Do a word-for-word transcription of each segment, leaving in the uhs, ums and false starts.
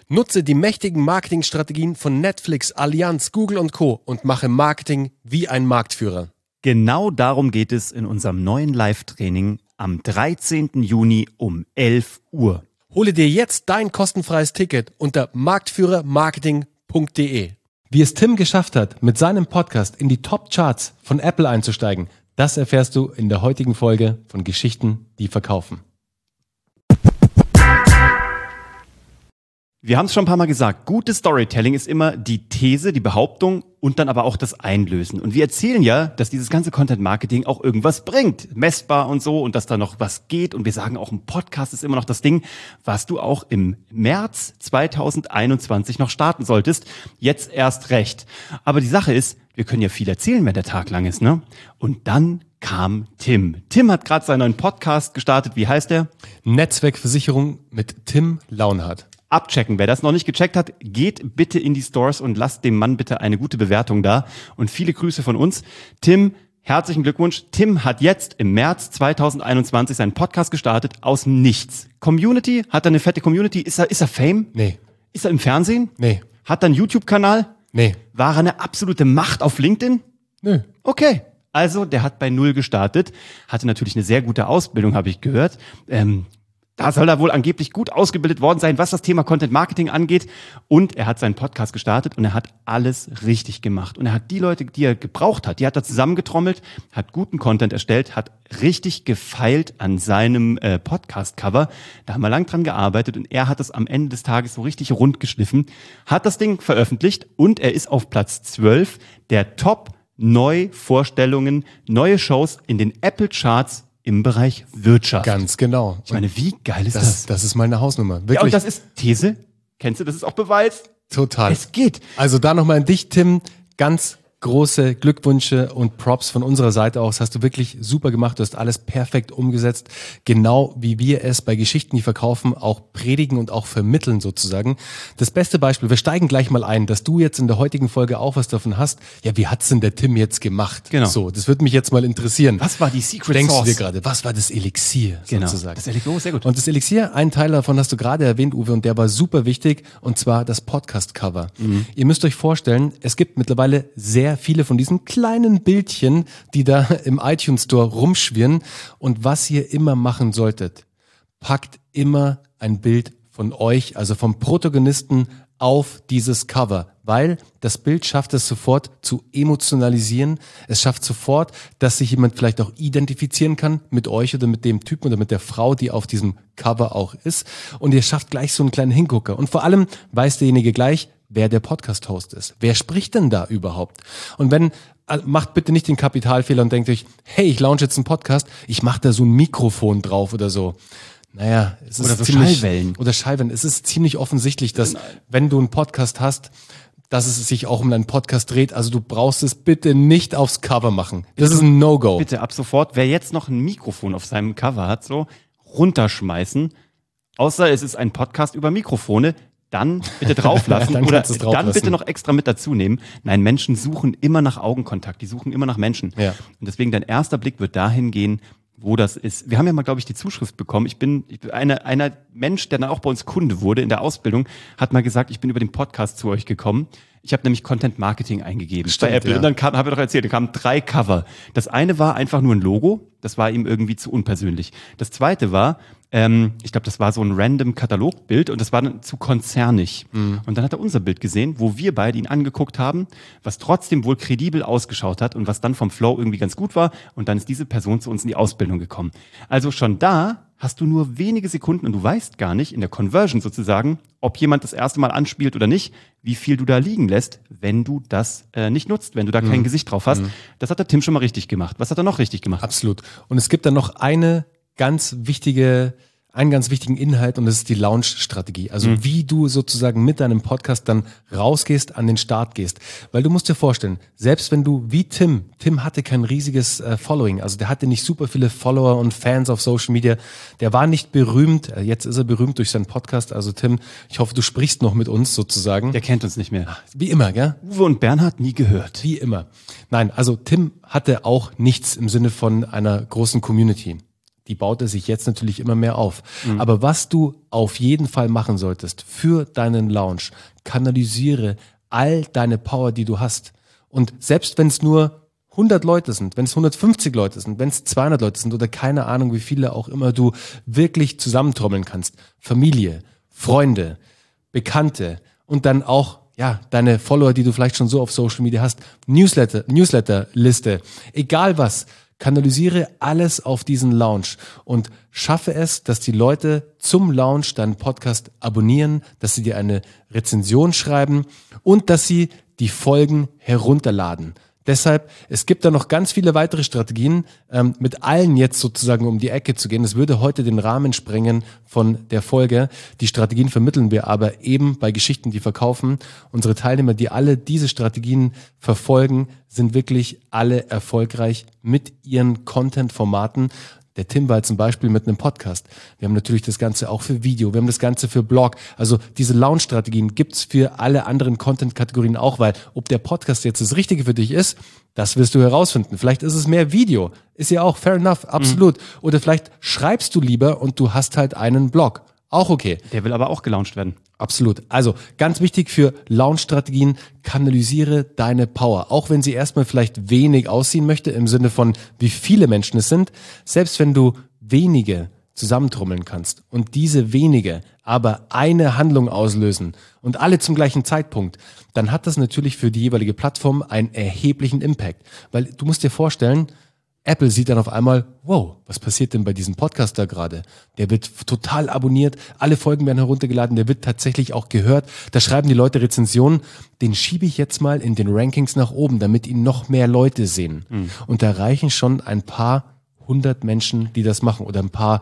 Nutze die mächtigen Marketingstrategien von Netflix, Allianz, Google und Co. und mache Marketing wie ein Marktführer. Genau darum geht es in unserem neuen Live-Training am dreizehnten Juni um elf Uhr. Hole dir jetzt dein kostenfreies Ticket unter marktführer marketing punkt de. Wie es Tim geschafft hat, mit seinem Podcast in die Top-Charts von Apple einzusteigen, das erfährst du in der heutigen Folge von Geschichten, die verkaufen. Wir haben es schon ein paar Mal gesagt, gutes Storytelling ist immer die These, die Behauptung und dann aber auch das Einlösen. Und wir erzählen ja, dass dieses ganze Content-Marketing auch irgendwas bringt, messbar und so, und dass da noch was geht. Und wir sagen auch, ein Podcast ist immer noch das Ding, was du auch im März zweitausendeinundzwanzig noch starten solltest. Jetzt erst recht. Aber die Sache ist, wir können ja viel erzählen, wenn der Tag lang ist, ne? Und dann kam Tim. Tim hat gerade seinen neuen Podcast gestartet. Wie heißt der? Netzwerkversicherung mit Tim Launhardt. Abchecken. Wer das noch nicht gecheckt hat, geht bitte in die Stores und lasst dem Mann bitte eine gute Bewertung da. Und viele Grüße von uns. Tim, herzlichen Glückwunsch. Tim hat jetzt im März zweitausendeinundzwanzig seinen Podcast gestartet aus dem Nichts. Community? Hat er eine fette Community? Ist er, ist er Fame? Nee. Ist er im Fernsehen? Nee. Hat er einen YouTube-Kanal? Nee. War er eine absolute Macht auf LinkedIn? Nö. Okay. Also, der hat bei Null gestartet. Hatte natürlich eine sehr gute Ausbildung, habe ich gehört. Ähm, Da soll er wohl angeblich gut ausgebildet worden sein, was das Thema Content Marketing angeht. Und er hat seinen Podcast gestartet und er hat alles richtig gemacht. Und er hat die Leute, die er gebraucht hat, die hat er zusammengetrommelt, hat guten Content erstellt, hat richtig gefeilt an seinem äh, Podcast-Cover. Da haben wir lang dran gearbeitet und er hat es am Ende des Tages so richtig rund geschliffen, hat das Ding veröffentlicht und er ist auf Platz zwölf der Top-Neuvorstellungen, neue Shows in den Apple-Charts im Bereich Wirtschaft. Ganz genau. Ich meine, wie geil ist das? das? Das ist meine Hausnummer. Wirklich. Ja, und das ist These. Kennst du, das ist auch Beweis. Total. Es geht. Also da nochmal an dich, Tim. Ganz große Glückwünsche und Props von unserer Seite aus. Das hast du wirklich super gemacht. Du hast alles perfekt umgesetzt. Genau wie wir es bei Geschichten, die verkaufen, auch predigen und auch vermitteln sozusagen. Das beste Beispiel, wir steigen gleich mal ein, dass du jetzt in der heutigen Folge auch was davon hast. Ja, wie hat's denn der Tim jetzt gemacht? Genau. So, das würde mich jetzt mal interessieren. Was war die Secret Denkst Sauce? du dir gerade, was war das Elixier Genau. sozusagen? Das Elixier, sehr gut. Und das Elixier, einen Teil davon hast du gerade erwähnt, Uwe, und der war super wichtig, und zwar das Podcast-Cover. Mhm. Ihr müsst euch vorstellen, es gibt mittlerweile sehr viele von diesen kleinen Bildchen, die da im iTunes Store rumschwirren. Und was ihr immer machen solltet, packt immer ein Bild von euch, also vom Protagonisten, auf dieses Cover, weil das Bild schafft es sofort zu emotionalisieren. Es schafft sofort, dass sich jemand vielleicht auch identifizieren kann mit euch oder mit dem Typen oder mit der Frau, die auf diesem Cover auch ist. Und ihr schafft gleich so einen kleinen Hingucker. Und vor allem weiß derjenige gleich, wer der Podcast-Host ist. Wer spricht denn da überhaupt? Und wenn, macht bitte nicht den Kapitalfehler und denkt euch, hey, ich launche jetzt einen Podcast, ich mache da so ein Mikrofon drauf oder so. Naja, es ist oder so ziemlich, Schallwellen. Oder Schallwellen. Es ist ziemlich offensichtlich, dass, wenn du einen Podcast hast, dass es sich auch um einen Podcast dreht. Also du brauchst es bitte nicht aufs Cover machen. Das ist ein No-Go. Bitte ab sofort, wer jetzt noch ein Mikrofon auf seinem Cover hat, so runterschmeißen. Außer es ist ein Podcast über Mikrofone. Dann bitte drauflassen dann oder drauf dann lassen. bitte noch extra mit dazu nehmen. Nein, Menschen suchen immer nach Augenkontakt, die suchen immer nach Menschen. Ja. Und deswegen dein erster Blick wird dahin gehen, wo das ist. Wir haben ja mal, glaube ich, die Zuschrift bekommen. Ich bin, ich bin eine, einer Mensch, der dann auch bei uns Kunde wurde in der Ausbildung, hat mal gesagt, ich bin über den Podcast zu euch gekommen. Ich habe nämlich Content Marketing eingegeben Stimmt, bei Apple. ja. Und dann kam, habe ich doch erzählt, da kamen drei Cover. Das eine war einfach nur ein Logo. Das war ihm irgendwie zu unpersönlich. Das zweite war, ähm, ich glaube, das war so ein random Katalogbild und das war dann zu konzernig. Mhm. Und dann hat er unser Bild gesehen, wo wir beide ihn angeguckt haben, was trotzdem wohl kredibel ausgeschaut hat und was dann vom Flow irgendwie ganz gut war. Und dann ist diese Person zu uns in die Ausbildung gekommen. Also schon da hast du nur wenige Sekunden und du weißt gar nicht in der Conversion sozusagen, ob jemand das erste Mal anspielt oder nicht, wie viel du da liegen lässt, wenn du das äh, nicht nutzt, wenn du da kein Mhm. Gesicht drauf hast. Mhm. Das hat der Tim schon mal richtig gemacht. Was hat er noch richtig gemacht? Absolut. Und es gibt dann noch eine ganz wichtige, einen ganz wichtigen Inhalt, und das ist die Launch-Strategie. Also Mhm. wie du sozusagen mit deinem Podcast dann rausgehst, an den Start gehst. Weil du musst dir vorstellen, selbst wenn du wie Tim, Tim hatte kein riesiges äh, Following, also der hatte nicht super viele Follower und Fans auf Social Media, der war nicht berühmt, äh, jetzt ist er berühmt durch seinen Podcast. Also Tim, ich hoffe, du sprichst noch mit uns sozusagen. Der kennt uns nicht mehr. Wie immer, gell? Uwe und Bernhard nie gehört. Wie immer. Nein, also Tim hatte auch nichts im Sinne von einer großen Community. die baut er sich jetzt natürlich immer mehr auf. Mhm. Aber was du auf jeden Fall machen solltest für deinen Launch, kanalisiere all deine Power, die du hast. Und selbst wenn es nur hundert Leute sind, wenn es hundertfünfzig Leute sind, wenn es zweihundert Leute sind oder keine Ahnung, wie viele auch immer du wirklich zusammentrommeln kannst. Familie, Freunde, Bekannte und dann auch ja deine Follower, die du vielleicht schon so auf Social Media hast, Newsletter, Newsletterliste, egal was, kanalisiere alles auf diesen Launch und schaffe es, dass die Leute zum Launch deinen Podcast abonnieren, dass sie dir eine Rezension schreiben und dass sie die Folgen herunterladen. Deshalb, es gibt da noch ganz viele weitere Strategien, ähm, mit allen jetzt sozusagen um die Ecke zu gehen. Das würde heute den Rahmen sprengen von der Folge. Die Strategien vermitteln wir aber eben bei Geschichten, die verkaufen. Unsere Teilnehmer, die alle diese Strategien verfolgen, sind wirklich alle erfolgreich mit ihren Content-Formaten. Der Tim war zum Beispiel mit einem Podcast. Wir haben natürlich das Ganze auch für Video, wir haben das Ganze für Blog. Also diese Launch-Strategien gibt's für alle anderen Content-Kategorien auch, weil ob der Podcast jetzt das Richtige für dich ist, das wirst du herausfinden. Vielleicht ist es mehr Video, ist ja auch fair enough, absolut. Mhm. Oder vielleicht schreibst du lieber und du hast halt einen Blog. Auch okay. Der will aber auch gelauncht werden. Absolut. Also ganz wichtig für Launch-Strategien, kanalisiere deine Power. Auch wenn sie erstmal vielleicht wenig aussehen möchte, im Sinne von wie viele Menschen es sind, selbst wenn du wenige zusammentrommeln kannst und diese wenige aber eine Handlung auslösen und alle zum gleichen Zeitpunkt, dann hat das natürlich für die jeweilige Plattform einen erheblichen Impact. Weil du musst dir vorstellen, Apple sieht dann auf einmal, wow, was passiert denn bei diesem Podcast da gerade? Der wird total abonniert, alle Folgen werden heruntergeladen, der wird tatsächlich auch gehört. Da schreiben die Leute Rezensionen, den schiebe ich jetzt mal in den Rankings nach oben, damit ihn noch mehr Leute sehen. Mhm. Und da reichen schon ein paar hundert Menschen, die das machen oder ein paar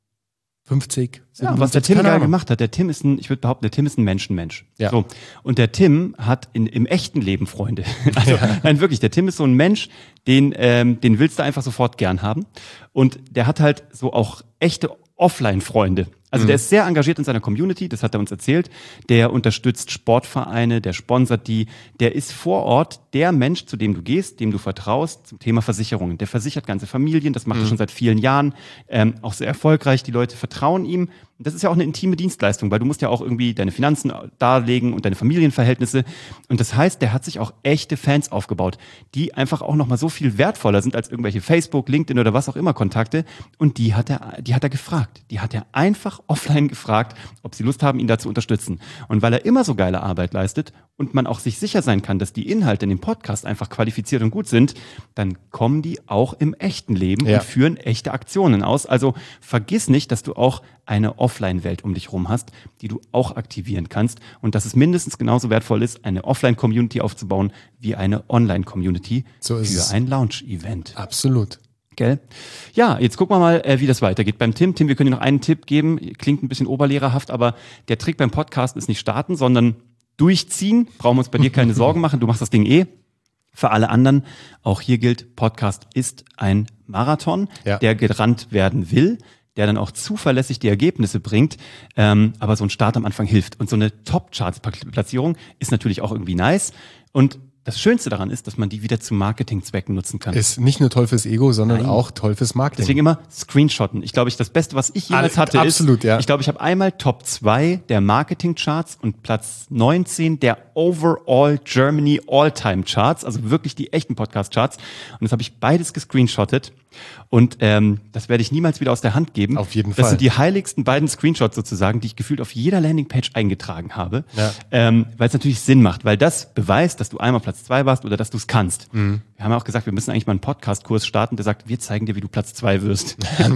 fünfzig. Ja, was der Tim geil gemacht hat. Der Tim ist ein, ich würde behaupten, der Tim ist ein Menschenmensch. Ja. So. Und der Tim hat in, im echten Leben Freunde. Also, ja. Nein, wirklich, der Tim ist so ein Mensch, den, ähm, den willst du einfach sofort gern haben. Und der hat halt so auch echte Offline-Freunde. Also mhm. der ist sehr engagiert in seiner Community, das hat er uns erzählt. Der unterstützt Sportvereine, der sponsert die. Der ist vor Ort der Mensch, zu dem du gehst, dem du vertraust, zum Thema Versicherungen. Der versichert ganze Familien, das macht mhm. er schon seit vielen Jahren. Ähm, auch sehr erfolgreich, die Leute vertrauen ihm. Und das ist ja auch eine intime Dienstleistung, weil du musst ja auch irgendwie deine Finanzen darlegen und deine Familienverhältnisse. Und das heißt, der hat sich auch echte Fans aufgebaut, die einfach auch nochmal so viel wertvoller sind als irgendwelche Facebook, LinkedIn oder was auch immer Kontakte. Und die hat er, die hat er gefragt. Die hat er einfach offline gefragt, ob sie Lust haben, ihn da zu unterstützen. Und weil er immer so geile Arbeit leistet und man auch sich sicher sein kann, dass die Inhalte in dem Podcast einfach qualifiziert und gut sind, dann kommen die auch im echten Leben ja. und führen echte Aktionen aus. Also vergiss nicht, dass du auch eine Offline-Welt um dich rum hast, die du auch aktivieren kannst und dass es mindestens genauso wertvoll ist, eine Offline-Community aufzubauen wie eine Online-Community so ist für es. ein Launch-Event. Absolut. Gell? Ja, jetzt gucken wir mal, äh, wie das weitergeht. Beim Tim, Tim, wir können dir noch einen Tipp geben, klingt ein bisschen oberlehrerhaft, aber der Trick beim Podcast ist nicht starten, sondern durchziehen. Brauchen wir uns bei dir keine Sorgen machen, du machst das Ding eh. Für alle anderen, auch hier gilt, Podcast ist ein Marathon, ja. der gerannt werden will, der dann auch zuverlässig die Ergebnisse bringt, ähm, aber so ein Start am Anfang hilft. Und so eine Top-Charts-Platzierung ist natürlich auch irgendwie nice und das Schönste daran ist, dass man die wieder zu Marketingzwecken nutzen kann. Ist nicht nur toll fürs Ego, sondern Nein. auch toll fürs Marketing. Deswegen immer Screenshotten. Ich glaube, ich das Beste, was ich jemals hatte, Absolut, ist, ja. ich glaube, ich habe einmal Top zwei der Marketing-Charts und Platz neunzehn der Overall Germany All-Time Charts, also wirklich die echten Podcast-Charts. Und das habe ich beides gescreenshottet. Und ähm, das werde ich niemals wieder aus der Hand geben. Auf jeden das Fall. Das sind die heiligsten beiden Screenshots sozusagen, die ich gefühlt auf jeder Landingpage eingetragen habe. Ja. Ähm, weil es natürlich Sinn macht, weil das beweist, dass du einmal Platz zwei warst oder dass du es kannst. Mhm. Wir haben ja auch gesagt, wir müssen eigentlich mal einen Podcast-Kurs starten, der sagt, wir zeigen dir, wie du Platz zwei wirst.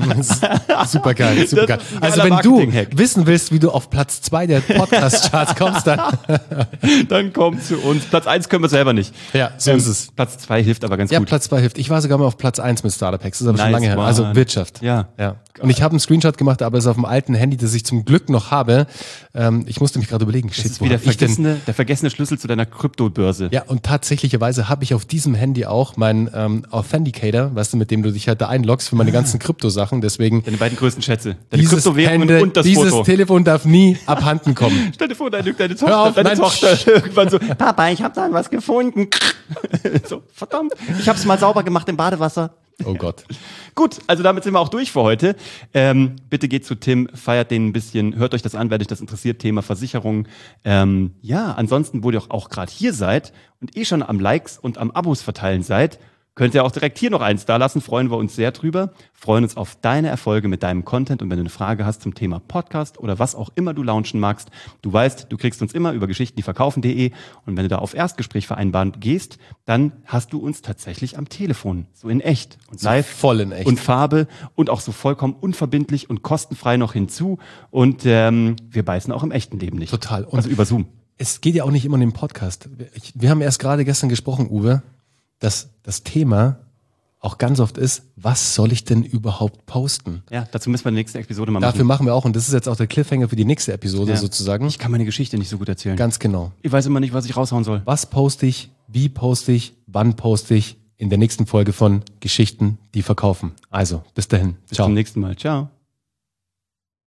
Super geil, super geil. Also wenn du wissen willst, wie du auf Platz zwei der Podcast-Charts kommst, dann dann komm zu uns. Platz eins können wir selber nicht. Ja, so ähm, ist es. Platz zwei hilft aber ganz ja, gut. Ja, Platz zwei hilft. Ich war sogar mal auf Platz eins mit Startup Hacks. Das ist aber nice, schon lange her. Mann. Also Wirtschaft. Ja. ja. Und ich habe einen Screenshot gemacht, aber es ist auf dem alten Handy, das ich zum Glück noch habe. Ähm, ich musste mich gerade überlegen. Das shit, ist wie der vergessene, der vergessene Schlüssel zu deiner Kryptobörse. Ja, und tatsächlicherweise habe ich auf diesem Handy auch meinen ähm, Authenticator, weißt du, mit dem du dich halt da einloggst für meine ganzen Kryptosachen. Deswegen deine beiden größten Schätze. Deine dieses Kryptowährungen Hände, und das dieses Foto. Telefon darf nie abhanden kommen. Stell dir vor, deine, deine Tochter, auf, deine nein, Tochter irgendwann so, Papa, ich habe da was gefunden. So, verdammt, ich habe es mal sauber gemacht im Badewasser. Oh Gott. Gut, also damit sind wir auch durch für heute. Ähm, bitte geht zu Tim, feiert den ein bisschen, hört euch das an, wenn euch das interessiert, Thema Versicherung. Ähm, ja, ansonsten, wo ihr auch, auch gerade hier seid und eh schon am Likes und am Abos verteilen seid, könnt ihr auch direkt hier noch eins da lassen, freuen wir uns sehr drüber. Freuen uns auf deine Erfolge mit deinem Content und wenn du eine Frage hast zum Thema Podcast oder was auch immer du launchen magst, du weißt, du kriegst uns immer über geschichten die verkaufen punkt de und wenn du da auf Erstgespräch vereinbaren gehst, dann hast du uns tatsächlich am Telefon, so in echt und live, so voll in echt und Farbe und auch so vollkommen unverbindlich und kostenfrei noch hinzu und ähm, wir beißen auch im echten Leben nicht. Total. Und also über Zoom. Es geht ja auch nicht immer um den Podcast. Ich, wir haben erst gerade gestern gesprochen, Uwe, dass das Thema auch ganz oft ist, was soll ich denn überhaupt posten? Ja, dazu müssen wir in der nächsten Episode mal Dafür machen. machen wir auch, und das ist jetzt auch der Cliffhanger für die nächste Episode Ja. sozusagen. Ich kann meine Geschichte nicht so gut erzählen. Ganz genau. Ich weiß immer nicht, was ich raushauen soll. Was poste ich, wie poste ich, wann poste ich in der nächsten Folge von Geschichten, die verkaufen. Also, bis dahin. Bis Ciao. zum nächsten Mal. Ciao.